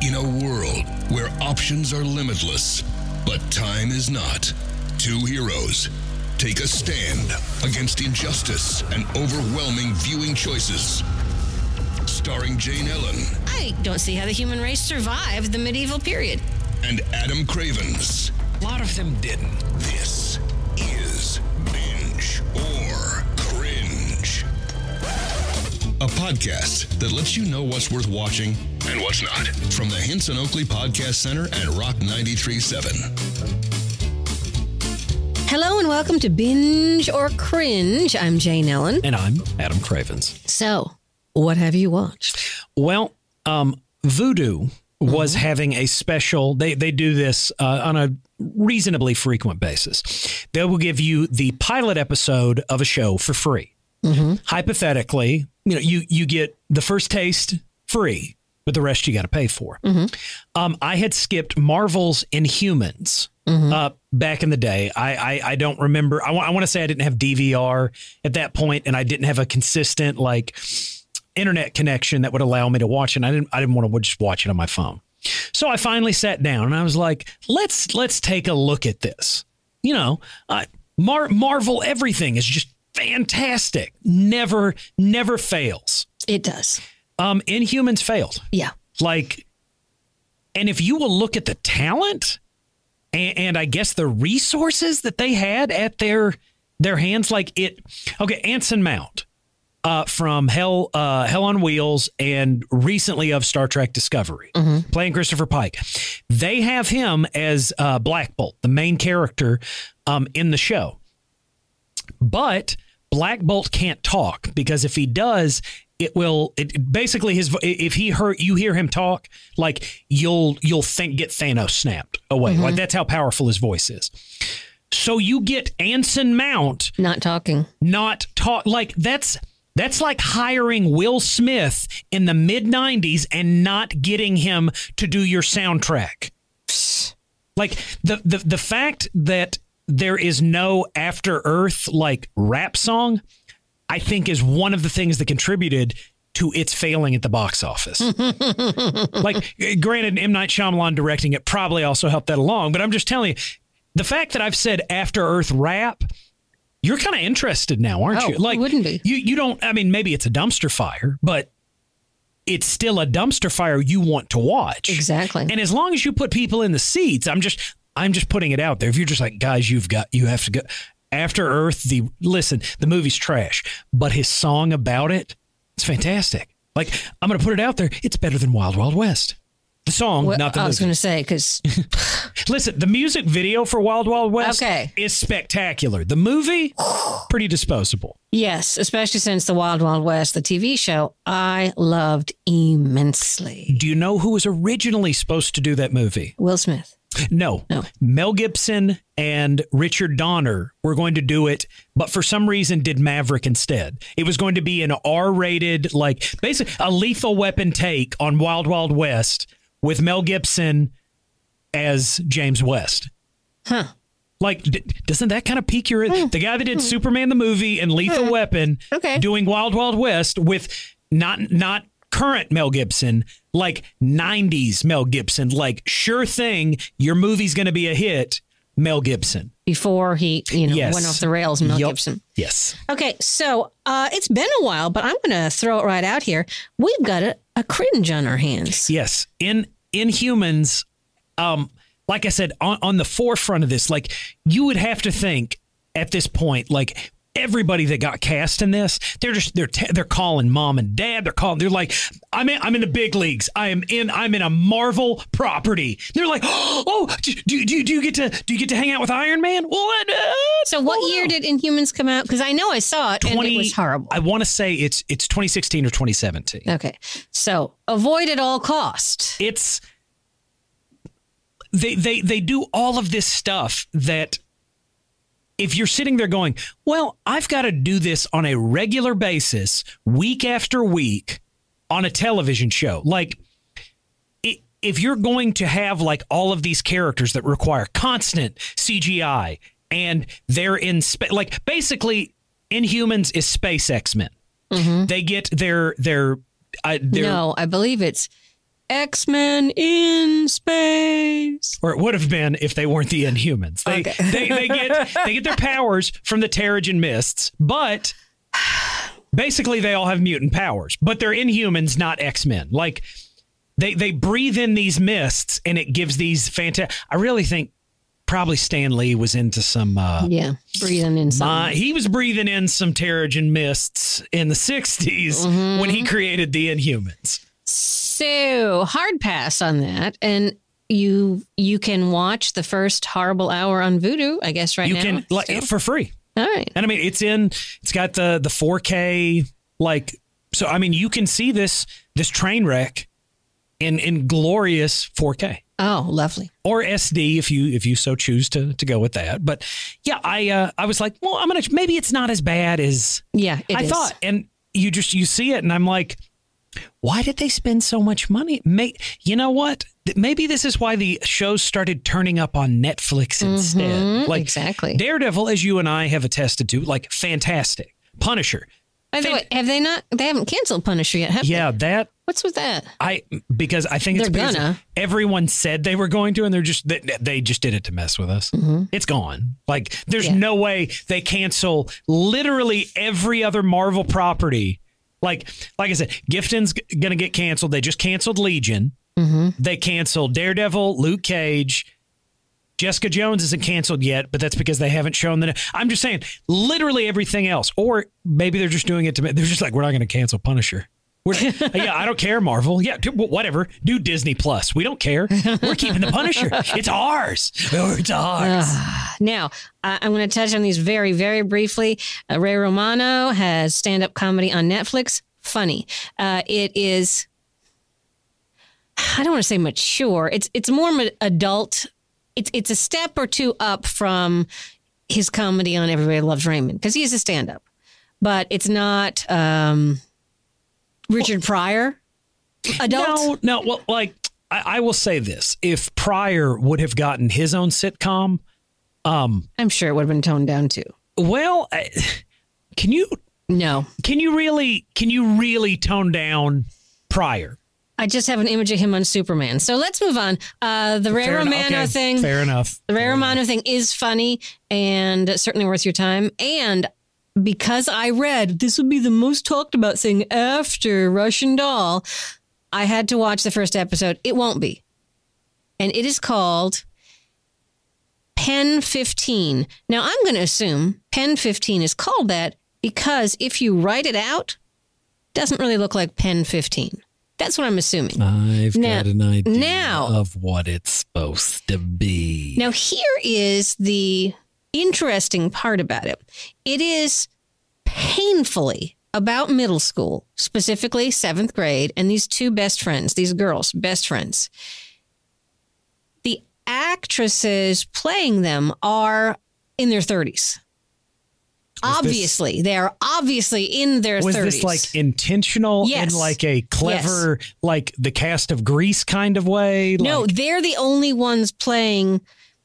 In a world where options are limitless, but time is not, two heroes take a stand against injustice and overwhelming viewing choices. Starring Jane Ellen. I don't see how the human race survived the medieval period. And Adam Cravens. A lot of them didn't. This is Binge or Cringe. A podcast that lets you know what's worth watching and what's not. From the Hinson Oakley Podcast Center and Rock 93.7. Hello and welcome to Binge or Cringe. I'm Jane Ellen. And I'm Adam Cravens. So, what have you watched? Well, Vudu was having a special. They do this on a reasonably frequent basis. They will give you the pilot episode of a show for free. Hypothetically, you get the first taste free, but the rest you got to pay for. I had skipped Marvel's Inhumans back in the day. I don't remember. I want to say I didn't have DVR at that point, and I didn't have a consistent internet connection that would allow me to watch it. I didn't want to just watch it on my phone. So I finally sat down and I was like, let's take a look at this. Marvel, everything is just fantastic. Never fails. It does. Inhumans failed. Yeah. And if you will look at the talent and I guess the resources that they had at their hands, Anson Mount from Hell on Wheels and recently of Star Trek Discovery, playing Christopher Pike. They have him as Black Bolt, the main character in the show. But Black Bolt can't talk because if he does, if you hear him talk, you'll get Thanos snapped away. That's how powerful his voice is. So you get Anson Mount not talking. That's like hiring Will Smith in the mid-90s and not getting him to do your soundtrack. The fact that there is no After Earth rap song, I think is one of the things that contributed to its failing at the box office. Granted, M. Night Shyamalan directing it probably also helped that along, but I'm just telling you, the fact that I've said After Earth rap, you're kind of interested now, aren't you? It wouldn't be. You don't, maybe it's a dumpster fire, but it's still a dumpster fire you want to watch. Exactly. And as long as you put people in the seats, I'm just putting it out there. If you're just like, guys, you have to go. After Earth, the movie's trash, but his song about it's fantastic. I'm going to put it out there. It's better than Wild Wild West. The song, not the movie. I was going to say, because... Listen, the music video for Wild Wild West is spectacular. The movie, pretty disposable. Yes, especially since the Wild Wild West, the TV show, I loved immensely. Do you know who was originally supposed to do that movie? Will Smith. No. Mel Gibson and Richard Donner were going to do it, but for some reason did Maverick instead. It was going to be an R-rated, basically a Lethal Weapon take on Wild Wild West with Mel Gibson as James West. Huh. Doesn't that kind of pique your... The guy that did Superman the movie and Lethal Weapon doing Wild Wild West with not current Mel Gibson, 90s Mel Gibson, sure thing, your movie's going to be a hit, Mel Gibson. Before he, went off the rails, Mel Gibson. Yes. Okay, so it's been a while, but I'm going to throw it right out here. We've got a cringe on our hands. Yes. In Inhumans, like I said, on the forefront of this, you would have to think at this point, everybody that got cast in this, they're calling mom and dad. They're like, I'm in the big leagues. I'm in a Marvel property. They're like, oh, do you get to hang out with Iron Man? Well, so what year did Inhumans come out? Because I know I saw it and it was horrible. I want to say it's 2016 or 2017. Okay, so avoid at all cost. It's they do all of this stuff that. If you're sitting there going, well, I've got to do this on a regular basis, week after week on a television show, if you're going to have all of these characters that require constant CGI and they're in space, basically Inhumans is Space X-Men. They get their no, I believe it's X-Men in space. Or it would have been if they weren't the Inhumans. They get their powers from the Terrigen Mists, but basically they all have mutant powers. But they're Inhumans, not X-Men. Like they breathe in these mists, and it gives these fantastic. I really think probably Stan Lee was into some. Breathing in some. He was breathing in some Terrigen Mists in the 60s when he created the Inhumans. So hard pass on that, and you can watch the first Horrible Hour on Vudu, I guess, right now. You can for free. All right, and I mean it's got the 4K so I mean you can see this train wreck in glorious 4K. Oh, lovely. Or SD if you so choose to go with that. But yeah, I was like, well, maybe it's not as bad as I thought, and you see it, and I'm like, why did they spend so much money? You know what? Maybe this is why the shows started turning up on Netflix instead. Like exactly. Daredevil, as you and I have attested to, like fantastic. Punisher. By the way, have they not? They haven't canceled Punisher yet, have they? Yeah, that. What's with that? Because I think it's because everyone said they were going to, and they just did it to mess with us. It's gone. Like there's no way they cancel literally every other Marvel property. Like I said, Gifton's going to get canceled. They just canceled Legion. They canceled Daredevil, Luke Cage. Jessica Jones isn't canceled yet, but that's because they haven't shown that. I'm just saying, literally everything else. Or maybe they're just doing it they're just like, we're not going to cancel Punisher. I don't care, Marvel. Yeah, whatever. Do Disney Plus. We don't care. We're keeping the Punisher. It's ours. It's ours. Now, I'm going to touch on these very, very briefly. Ray Romano has stand-up comedy on Netflix. Funny. It is, I don't want to say mature. It's more adult. It's a step or two up from his comedy on Everybody Loves Raymond, because he is a stand-up. But it's not Richard Pryor adult. No. Well, like I will say this: if Pryor would have gotten his own sitcom, I'm sure it would have been toned down too. Well, can you really tone down Pryor? I just have an image of him on Superman. So let's move on. The Ray Romano thing. Fair enough. The Ray Romano thing is funny and certainly worth your time. And because I read this would be the most talked about thing after Russian Doll, I had to watch the first episode. It won't be. And it is called Pen 15. Now, I'm going to assume Pen 15 is called that because if you write it out, it doesn't really look like Pen 15. That's what I'm assuming. I've got an idea of what it's supposed to be. Now, here is the interesting part about it. It is painfully about middle school, specifically 7th grade, and these two best friends, these girls, best friends. The actresses playing them are in their 30s. They are obviously in their 30s. Was this like intentional in like a clever, like the cast of Grease kind of way? No, they're the only ones playing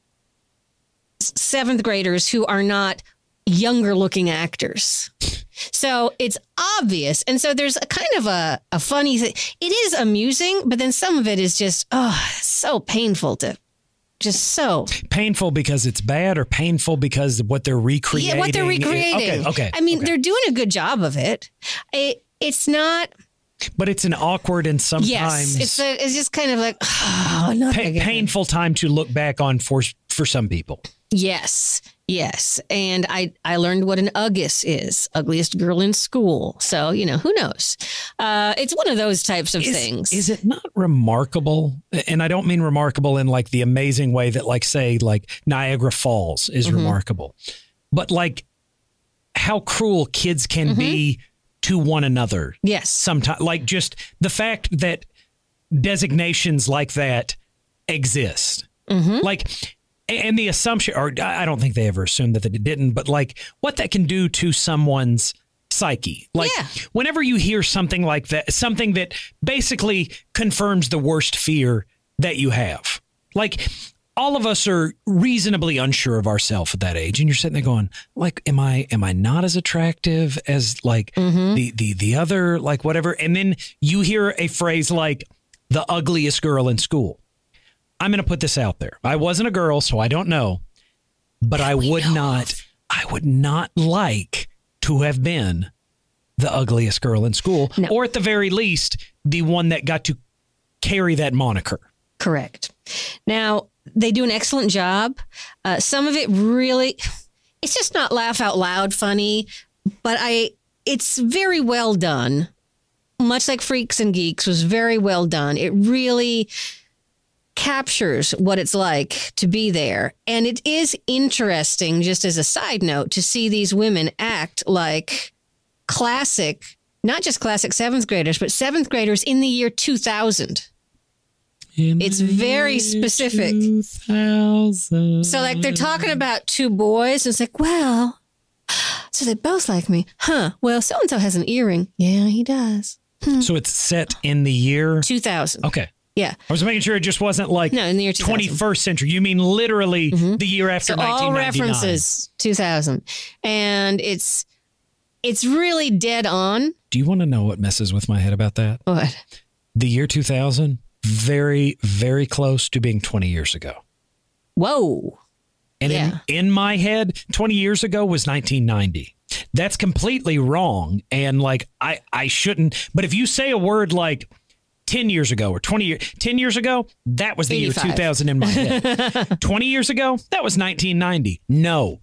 7th graders who are not younger looking actors. So it's obvious. And so there's a kind of a funny thing. It is amusing, but then some of it is just, so painful to just so painful because it's bad, or painful because of what they're recreating. Yeah, what they're recreating. Okay. I mean, they're doing a good job of it. It's not. But it's an awkward and sometimes it's just kind of like painful time to look back on for some people. Yes. And I learned what an Uggus is, ugliest girl in school. So, who knows? It's one of those types of things. Is it not remarkable? And I don't mean remarkable in like the amazing way that like, say, like Niagara Falls is remarkable, but like how cruel kids can be to one another. Yes. Sometimes, like just the fact that designations like that exist. Like, and the assumption, or I don't think they ever assumed that it didn't, but like what that can do to someone's psyche. Like whenever you hear something like that, something that basically confirms the worst fear that you have. Like all of us are reasonably unsure of ourselves at that age. And you're sitting there going, like, am I not as attractive as like the other, like whatever. And then you hear a phrase like, the ugliest girl in school. I'm going to put this out there. I wasn't a girl, so I don't know. But I would not like to have been the ugliest girl in school. No. Or at the very least, the one that got to carry that moniker. Correct. Now, they do an excellent job. Some of it really, it's just not laugh out loud funny, but it's very well done. Much like Freaks and Geeks was very well done. It really captures what it's like to be there. And it is interesting, just as a side note, to see these women act like classic, not just classic seventh graders, but seventh graders in the year 2000. It's very specific. 2000. So like they're talking about two boys. It's like, well, so they both like me. Huh. Well, so-and-so has an earring. Yeah, he does. So it's set in the year 2000. Okay. Yeah. I was making sure it just wasn't like in the year 2000. 21st century. You mean literally the year after so 1999. all references 2000. And it's really dead on. Do you want to know what messes with my head about that? What? The year 2000, very, very close to being 20 years ago. Whoa. And in my head, 20 years ago was 1990. That's completely wrong. And like, I shouldn't. But if you say a word like 10 years ago or 10 years ago, that was the 85. year 2000 in my head. 20 years ago, that was 1990. No.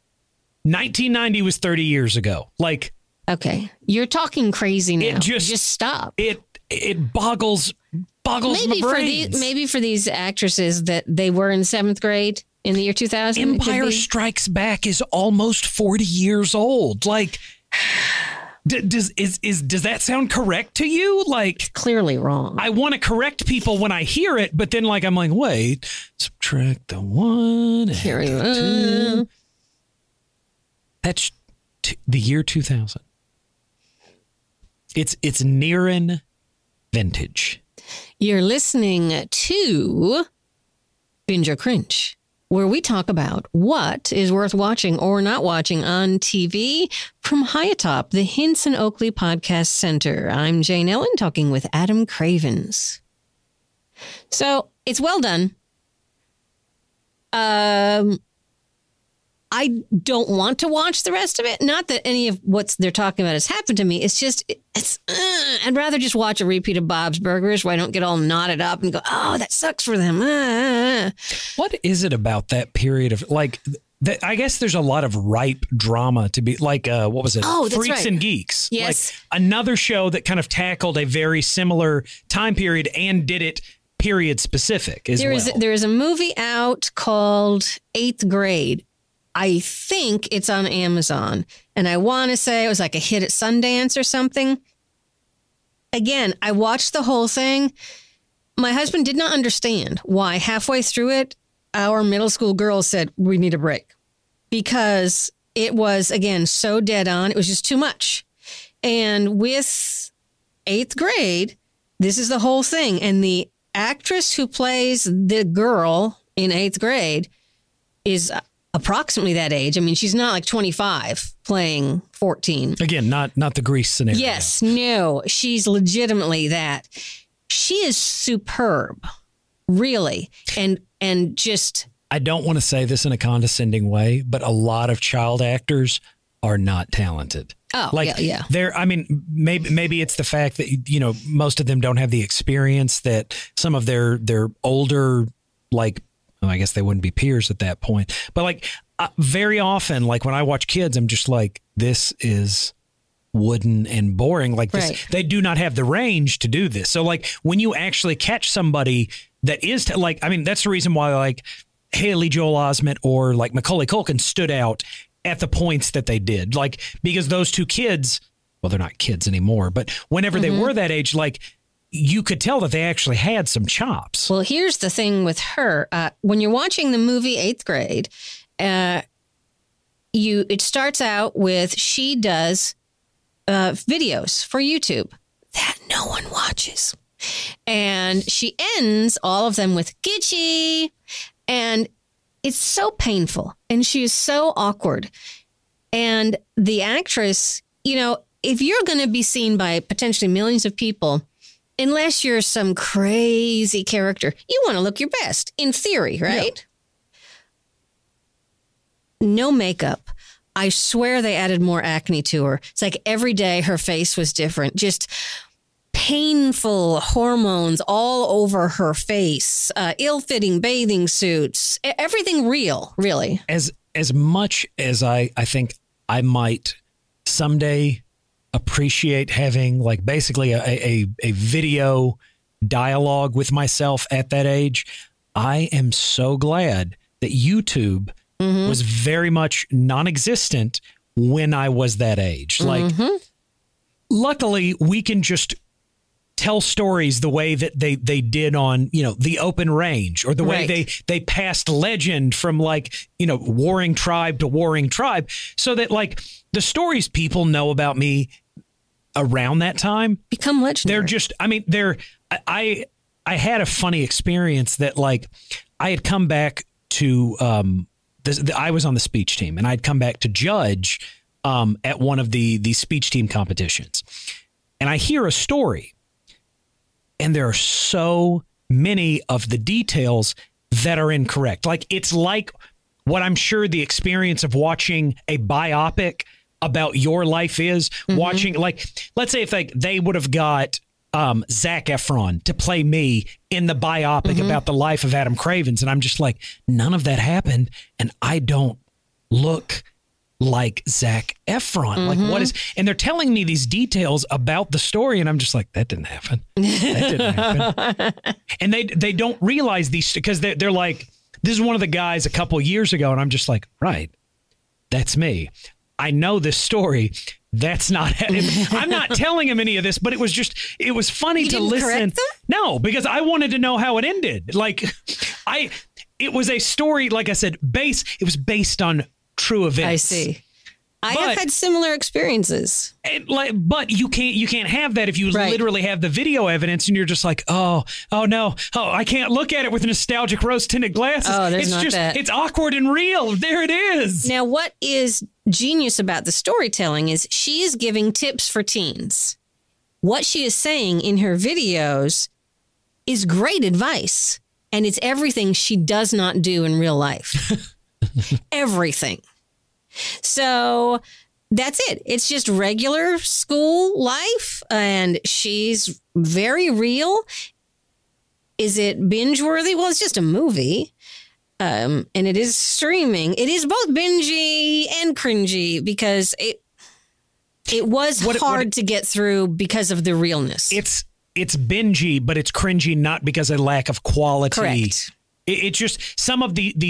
1990 was 30 years ago. Like, okay, you're talking crazy now. Just stop. It boggles my brains. Maybe for these actresses that they were in seventh grade in the year 2000. Empire Strikes Back is almost 40 years old. Like, does that sound correct to you? Like, clearly wrong. I want to correct people when I hear it, but then like I'm like, wait, subtract the 1 and Carry 2. That's the year 2000. It's nearing vintage. You're listening to Binge or Cringe, where we talk about what is worth watching or not watching on TV from high atop the Hinson Oakley Podcast Center. I'm Jane Ellen, talking with Adam Cravens. So it's well done. I don't want to watch the rest of it. Not that any of what they're talking about has happened to me. It's just, I'd rather just watch a repeat of Bob's Burgers where I don't get all knotted up and go, oh, that sucks for them. What is it about that period of like, I guess there's a lot of ripe drama to be like, what was it? Oh, that's Freaks right. and Geeks. Yes. Like another show that kind of tackled a very similar time period and did it period specific as well. There is a movie out called 8th Grade. I think it's on Amazon. And I want to say it was like a hit at Sundance or something. Again, I watched the whole thing. My husband did not understand why halfway through it, our middle school girls said, we need a break. Because it was, again, so dead on. It was just too much. And with 8th Grade, this is the whole thing. And the actress who plays the girl in 8th Grade is approximately that age. I mean, she's not like 25 playing 14. Again, not the Grease scenario. Yes, no, she's legitimately that. She is superb, really. And just... I don't want to say this in a condescending way, but a lot of child actors are not talented. Oh, like, yeah. I mean, maybe it's the fact that, you know, most of them don't have the experience that some of their older, like, well, I guess they wouldn't be peers at that point. But like very often, like when I watch kids, I'm just like, this is wooden and boring. Like this, right. They do not have the range to do this. So like when you actually catch somebody that is like, I mean, that's the reason why like Haley Joel Osment or like Macaulay Culkin stood out at the points that they did. Like, because those two kids, well, they're not kids anymore, but whenever they were that age, like, you could tell that they actually had some chops. Well, here's the thing with her. When you're watching the movie 8th Grade, it starts out with she does videos for YouTube that no one watches. And she ends all of them with Gitchy. And it's so painful. And she is so awkward. And the actress, you know, if you're going to be seen by potentially millions of people, unless you're some crazy character, you want to look your best, in theory, right? Yeah. No makeup. I swear they added more acne to her. It's like every day her face was different. Just painful hormones all over her face, ill-fitting bathing suits, everything real, really. As much as I think I might someday appreciate having like basically a video dialogue with myself at that age, I am so glad that YouTube was very much non-existent when I was that age. Like, luckily, we can just tell stories the way that they did on, the open range, or the way they passed legend from like, warring tribe to warring tribe, so that like the stories people know about me around that time become legendary. They're just, I had a funny experience that like I had come back to, I was on the speech team, and I'd come back to judge at one of the speech team competitions, and I hear a story. And there are so many of the details that are incorrect. Like, it's like what I'm sure the experience of watching a biopic about your life is, watching, like, let's say if like they would have got Zac Efron to play me in the biopic about the life of Adam Cravens. And I'm just like, none of that happened. And I don't look like Zac Efron. Like, what is, and they're telling me these details about the story, and I'm just like, that didn't happen. That didn't happen. And they don't realize these, because they're like, this is one of the guys a couple years ago, and I'm just like, right, that's me. I know this story. That's not, I'm not telling him any of this, but it was funny to listen. No, because I wanted to know how it ended. Like, it was a story, like I said, it was based on true events. I see. I have had similar experiences. But you can't have that if you literally have the video evidence, and you're just like, oh no, I can't look at it with nostalgic rose-tinted glasses. Oh, there's not that. It's awkward and real. There it is. Now, what is genius about the storytelling is she is giving tips for teens. What she is saying in her videos is great advice, and it's everything she does not do in real life. Everything. So that's it. It's just regular school life, and she's very real. Is it binge worthy? Well, it's just a movie. And it is streaming. It is both bingey and cringy, because it was hard to get through because of the realness. It's bingey, but it's cringy not because of lack of quality. Correct. It's just some of the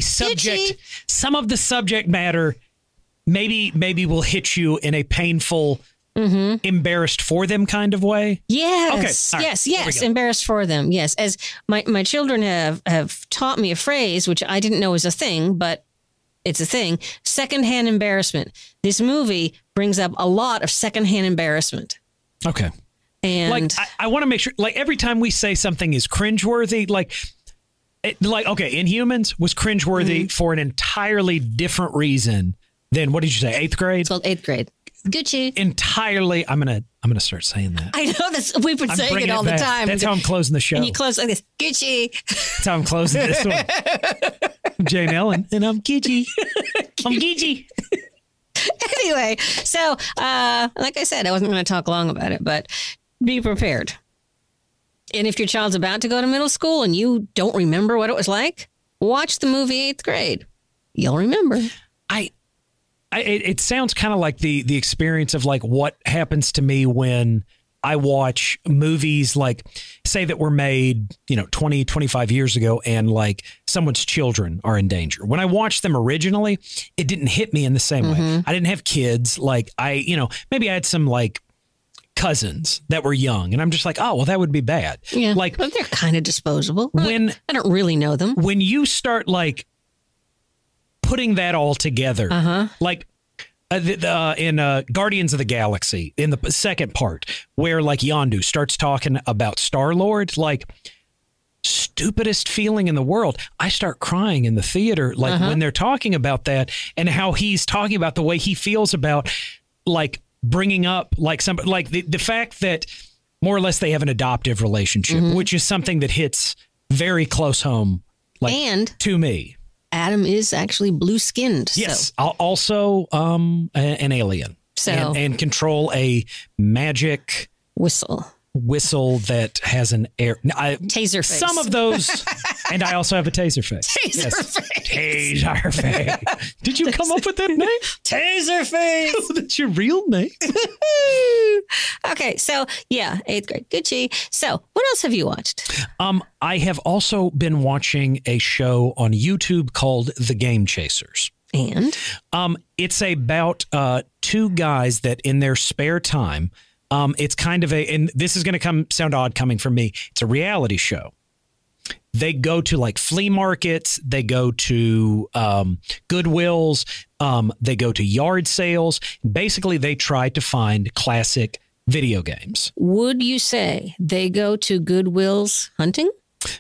subject matter maybe will hit you in a painful, embarrassed for them kind of way. Yes. Okay. Right. Yes. Embarrassed for them. Yes. As my children have taught me a phrase, which I didn't know was a thing, but it's a thing. Secondhand embarrassment. This movie brings up a lot of secondhand embarrassment. Okay. And like, I want to make sure, like, every time we say something is cringeworthy, like, Inhumans was cringeworthy for an entirely different reason than, what did you say, 8th grade? It's called 8th grade. Gucci. Entirely. I'm gonna start saying that. I know this. We've been saying it all the time. That's how I'm closing the show. And you close like this, Gucci. That's how I'm closing this one. I'm Jane Ellen, and I'm Gucci. I'm Gucci. Anyway, so like I said, I wasn't going to talk long about it, but be prepared. And if your child's about to go to middle school and you don't remember what it was like, watch the movie 8th grade. You'll remember. It sounds kind of like the experience of like what happens to me when I watch movies, like, say that were made, 20, 25 years ago, and like someone's children are in danger. When I watched them originally, it didn't hit me in the same way. I didn't have kids. Like, maybe I had some like cousins that were young, and I'm just like, oh, well, that would be bad. Yeah, like, but they're kind of disposable. When I don't really know them. When you start like putting that all together, like in Guardians of the Galaxy, in the second part, where like Yondu starts talking about Star-Lord, like, stupidest feeling in the world. I start crying in the theater, like when they're talking about that, and how he's talking about the way he feels about like bringing up like somebody, like the fact that more or less they have an adoptive relationship, which is something that hits very close home, to me. Adam is actually blue-skinned. Yes, also an alien. So and control a magic whistle that has an air taser face. Some of those, and I also have a taser face. Taser face. Did you come up with that name? Taser face. That's your real name. Okay, so yeah, 8th grade. Gucci. So what else have you watched? I have also been watching a show on YouTube called The Game Chasers. And it's about two guys that in their spare time. It's kind of and this is going to sound odd coming from me. It's a reality show. They go to like flea markets. They go to Goodwills. They go to yard sales. Basically, they try to find classic video games. Would you say they go to Goodwills hunting?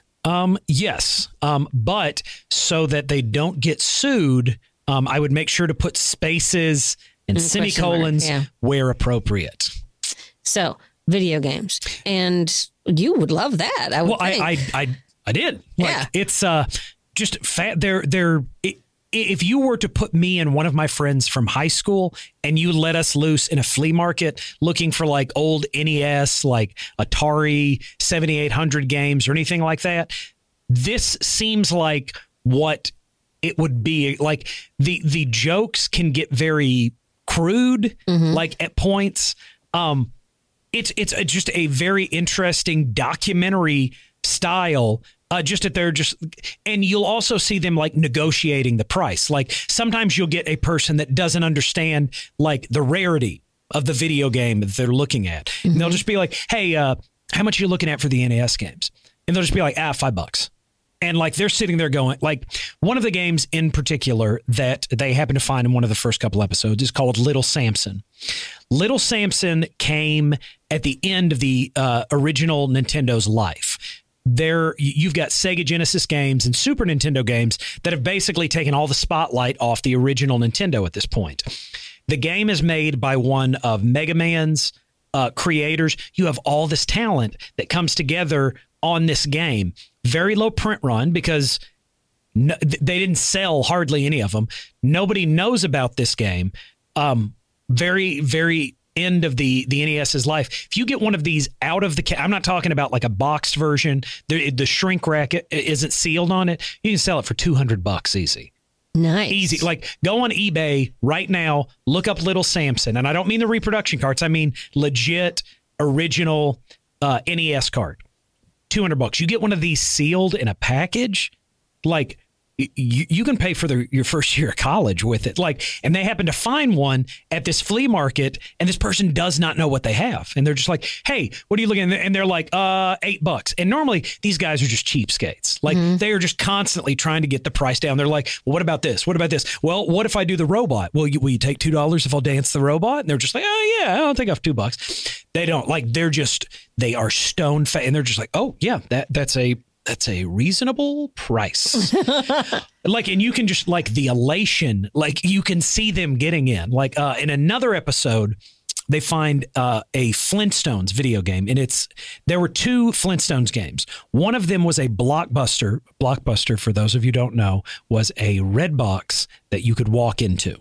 Yes. But so that they don't get sued, I would make sure to put spaces and semicolons where appropriate. So video games, and you would love that. I would think. I did. It's just fat. If you were to put me and one of my friends from high school and you let us loose in a flea market looking for like old NES, like Atari 7800 games or anything like that, this seems like what it would be. Like the jokes can get very crude, like at points. It's just a very interesting documentary style. And you'll also see them like negotiating the price. Like sometimes you'll get a person that doesn't understand like the rarity of the video game that they're looking at. And they'll just be like, hey, how much are you looking at for the NES games? And they'll just be like, $5. And like they're sitting there going, like one of the games in particular that they happen to find in one of the first couple episodes is called Little Samson. Little Samson came at the end of the original Nintendo's life. You've got Sega Genesis games and Super Nintendo games that have basically taken all the spotlight off the original Nintendo at this point. The game is made by one of Mega Man's creators. You have all this talent that comes together on this game. Very low print run because they didn't sell hardly any of them. Nobody knows about this game. Very, very end of the NES's life. If you get one of these out of the I'm not talking about like a boxed version. The shrink wrap isn't sealed on it. You can sell it for $200 easy. Nice. Easy. Like go on eBay right now, look up Little Samson. And I don't mean the reproduction carts. I mean legit original NES cart. $200. You get one of these sealed in a package, like you can pay for your first year of college with it. Like, and they happen to find one at this flea market, and this person does not know what they have, and they're just like, "Hey, what are you looking at?" And they're like, $8. And normally these guys are just cheapskates. Like they are just constantly trying to get the price down. They're like, well, "What about this? What about this? Well, what if I do the robot? Will you take $2 if I'll dance the robot?" And they're just like, "Oh yeah, I'll take off $2." They don't like. They are stone fat, and they're just like, "Oh yeah, that's a reasonable price." Like, and you can just like the elation, like you can see them getting in. Like in another episode, they find a Flintstones video game, and there were two Flintstones games. One of them was a Blockbuster. Blockbuster, for those of you who don't know, was a red box that you could walk into.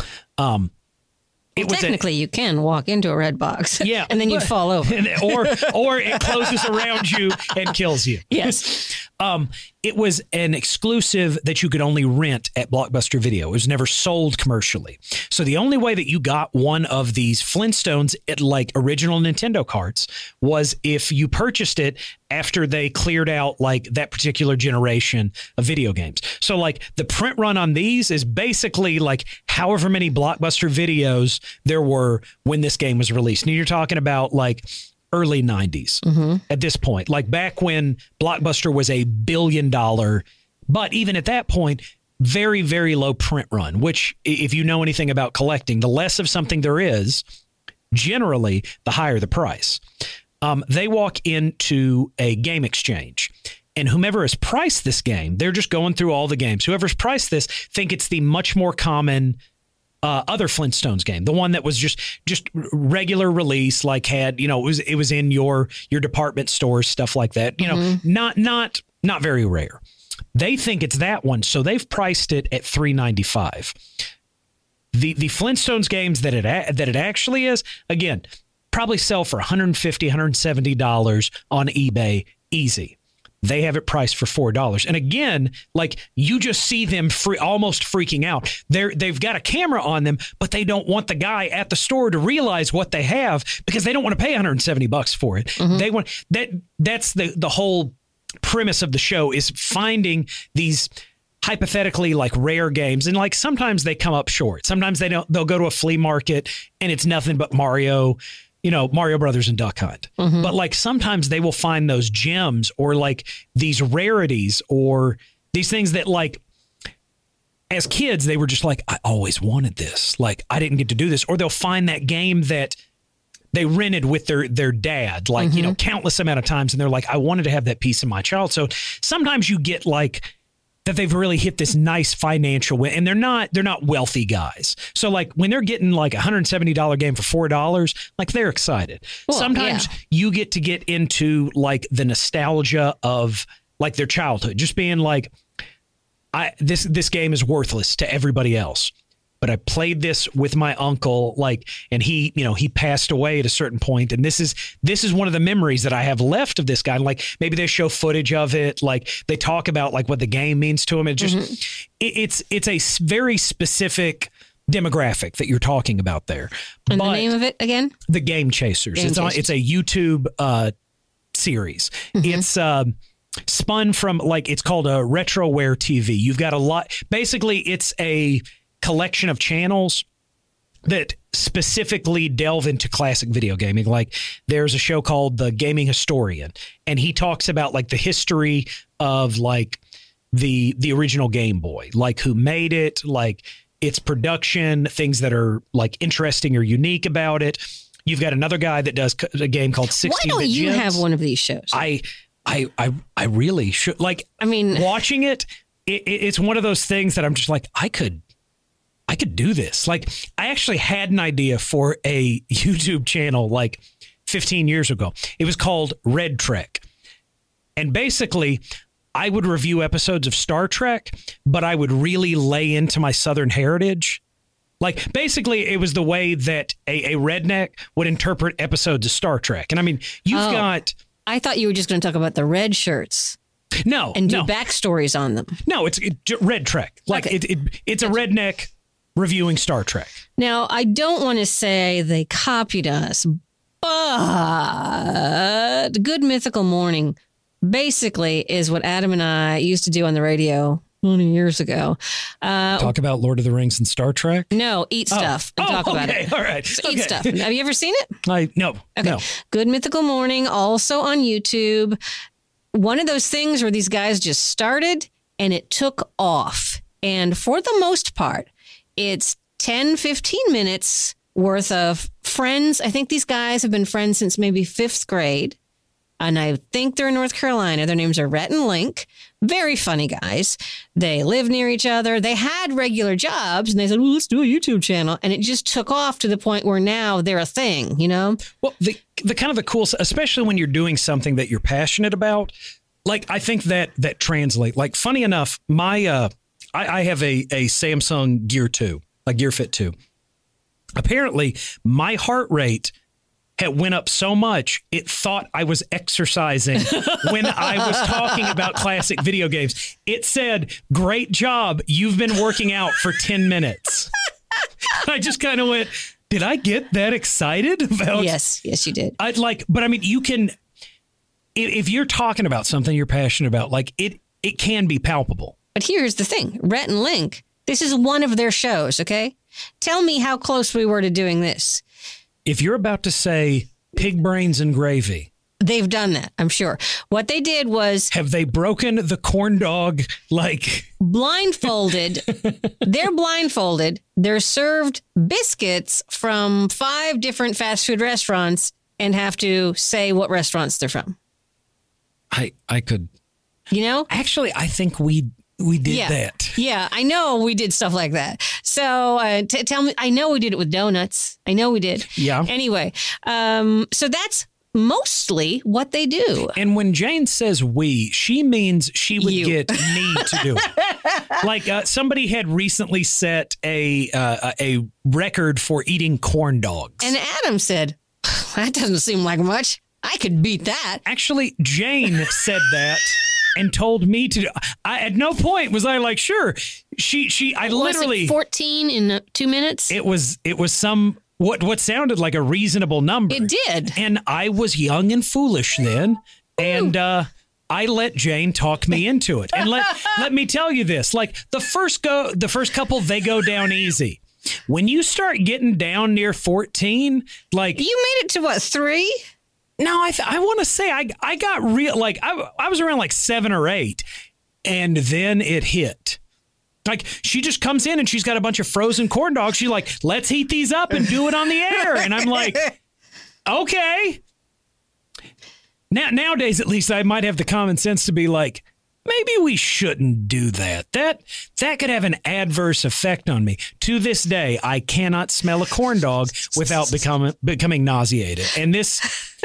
Technically, you can walk into a red box, and then you fall over, or it closes around you and kills you. Yes, it was an exclusive that you could only rent at Blockbuster Video. It was never sold commercially. So the only way that you got one of these Flintstones, like original Nintendo carts, was if you purchased it after they cleared out like that particular generation of video games. So like the print run on these is basically like however many Blockbuster Videos there were when this game was released. And you're talking about like early 90s at this point, like back when Blockbuster was $1 billion. But even at that point, very, very low print run, which if you know anything about collecting, the less of something there is, generally, the higher the price. They walk into a game exchange, and whomever has priced this game, they're just going through all the games. Whoever's priced this think it's the much more common other Flintstones game, the one that was just regular release, like had, it was in your department stores, stuff like that. Not very rare. They think it's that one, so they've priced it at $3.95. The Flintstones games that it actually is, again, probably sell for $150, $170 on eBay, easy. They have it priced for $4. And again, like, you just see them almost freaking out. They've got a camera on them, but they don't want the guy at the store to realize what they have because they don't want to pay $170 for it. Mm-hmm. They want that's the whole premise of the show, is finding these hypothetically like rare games, and like sometimes they come up short. Sometimes they'll go to a flea market and it's nothing but Mario Brothers and Duck Hunt. Mm-hmm. But like sometimes they will find those gems or like these rarities or these things that, like, as kids they were just like, I always wanted this. Like, I didn't get to do this. Or they'll find that game that they rented with their dad, like, mm-hmm. Countless amount of times. And they're like, I wanted to have that piece in my child. So sometimes you get like that they've really hit this nice financial win, and they're not wealthy guys. So like when they're getting like $170 game for $4, like, they're excited. Well, sometimes you get to get into like the nostalgia of like their childhood, just being like, this game is worthless to everybody else, but I played this with my uncle, like, and he passed away at a certain point, and this is one of the memories that I have left of this guy. Like, maybe they show footage of it, like they talk about like what the game means to him. It just mm-hmm. it's a very specific demographic that you're talking about there. And the name of it again? The Game Chasers. It's a YouTube series. Mm-hmm. It's spun from, like, it's called a Retroware TV. You've got a lot. Basically, it's a collection of channels that specifically delve into classic video gaming. Like, there's a show called The Gaming Historian, and he talks about like the history of like the original Game Boy, like who made it, like its production, things that are like interesting or unique about it. You've got another guy that does a game called 16-Bit Why don't you Gems. Have one of these shows? I really should. Like, I mean, watching it's one of those things that I'm just like, I could do this. Like, I actually had an idea for a YouTube channel like 15 years ago. It was called Red Trek. And basically, I would review episodes of Star Trek, but I would really lay into my Southern heritage. Like, basically, it was the way that a redneck would interpret episodes of Star Trek. And I mean, you've got... I thought you were just going to talk about the red shirts. No. And do backstories on them. No, it's Red Trek. Like, okay. It's a redneck reviewing Star Trek. Now, I don't want to say they copied us, but Good Mythical Morning basically is what Adam and I used to do on the radio 20 years ago. Talk about Lord of the Rings and Star Trek? No, eat stuff and talk about it. All right. So eat stuff. Have you ever seen it? No. Okay. No. Good Mythical Morning, also on YouTube. One of those things where these guys just started and it took off. And for the most part, it's 10, 15 minutes worth of friends. I think these guys have been friends since maybe 5th grade. And I think they're in North Carolina. Their names are Rhett and Link. Very funny guys. They live near each other. They had regular jobs and they said, well, let's do a YouTube channel. And it just took off to the point where now they're a thing, Well, the kind of the cool, especially when you're doing something that you're passionate about, like, I think that translate. Like, funny enough, my I have a Samsung Gear 2, a Gear Fit 2. Apparently, my heart rate had went up so much, it thought I was exercising when I was talking about classic video games. It said, great job. You've been working out for 10 minutes. I just kind of went, did I get that excited about? Yes, you did. But I mean, you can, if you're talking about something you're passionate about, like it can be palpable. But here's the thing, Rhett and Link, this is one of their shows, okay? Tell me how close we were to doing this. If you're about to say pig brains and gravy. They've done that, I'm sure. What they did was... Have they broken the corn dog, like... Blindfolded. They're blindfolded. They're served biscuits from 5 different fast food restaurants and have to say what restaurants they're from. I could... Actually, I think we did that. Yeah, I know we did stuff like that. So tell me, I know we did it with donuts. I know we did. Yeah. Anyway, so that's mostly what they do. And when Jane says we, she means she would You. get me to do it. Like somebody had recently set a record for eating corn dogs. And Adam said, that doesn't seem like much. I could beat that. Actually, Jane said that and told me to. At no point was I like, sure. I literally Was it 14 in 2 minutes. It was some what sounded like a reasonable number. It did. And I was young and foolish then, and I let Jane talk me into it. And let me tell you this: like the first couple, they go down easy. When you start getting down near 14, like You made it to what, 3? no, I want to say I got real, like I was around like 7 or 8, and then it hit. Like she just comes in and she's got a bunch of frozen corn dogs. She's like, let's heat these up and do it on the air. And I'm like, okay. Nowadays, at least I might have the common sense to be like, maybe we shouldn't do that. That could have an adverse effect on me. To this day, I cannot smell a corn dog without becoming nauseated. And this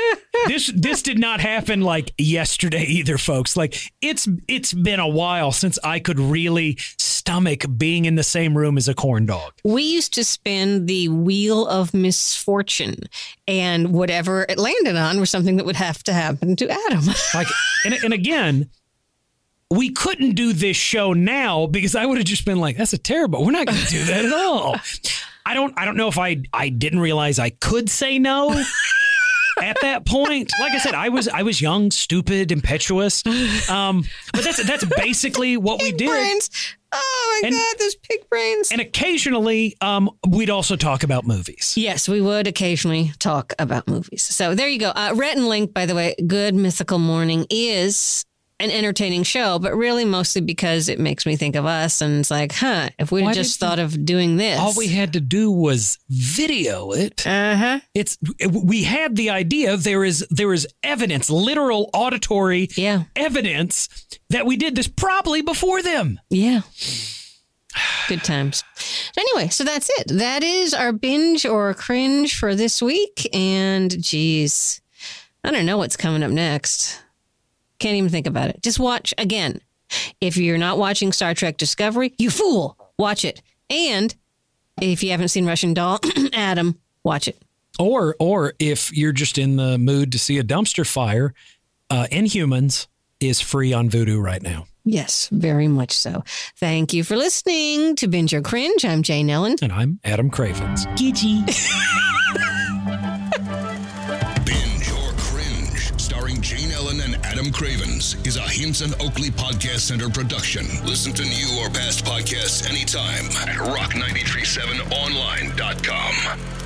did not happen like yesterday either, folks. Like it's been a while since I could really stomach being in the same room as a corn dog. We used to spin the wheel of misfortune, and whatever it landed on was something that would have to happen to Adam. Like, and again, we couldn't do this show now because I would have just been like, that's a terrible. We're not going to do that at all. I don't know if I didn't realize I could say no at that point. Like I said, I was young, stupid, impetuous. But that's basically what we did. Brains. Oh my God, those pig brains. And occasionally, we'd also talk about movies. Yes, we would occasionally talk about movies. So there you go. Rhett and Link, by the way, Good Mythical Morning is an entertaining show, but really mostly because it makes me think of us. And it's like, if we'd just thought of doing this. All we had to do was video it. Uh-huh. We had the idea. There is evidence, literal auditory evidence that we did this probably before them. Yeah. Good times. Anyway, so that's it. That is our binge or cringe for this week. And geez, I don't know what's coming up next. Can't even think about it. Just watch again. If you're not watching Star Trek Discovery, you fool, watch it. And if you haven't seen Russian Doll, Adam, watch it. Or if you're just in the mood to see a dumpster fire, Inhumans is free on Vudu right now. Yes, very much so. Thank you for listening to Binge or Cringe. I'm Jane Ellen. And I'm Adam Cravens. Gidgey. Binge or Cringe, starring Jane Ellen and Adam Cravens, is a Hinson Oakley Podcast Center production. Listen to new or past podcasts anytime at rock937online.com.